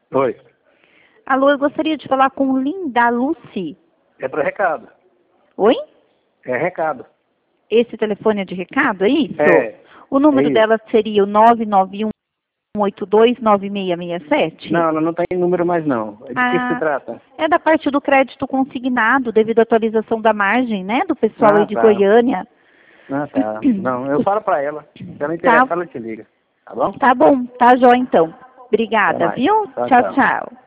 Oi. Alô, eu gostaria de falar com Linda Lucy. É para recado. Oi? É recado. Esse telefone é de recado, é isso? É. O número É isso. dela seria o 991829667? Não, ela não tem número mais não. De que se trata? É da parte do crédito consignado, devido à atualização da margem, né? Do pessoal aí de Tá. Goiânia. Tá. Não, eu falo para ela. Se ela interessar, ela te liga. Tá bom? Tá bom, tá jóia então. Até Obrigada, mais. viu? Tchau, Tchau, tchau. tchau.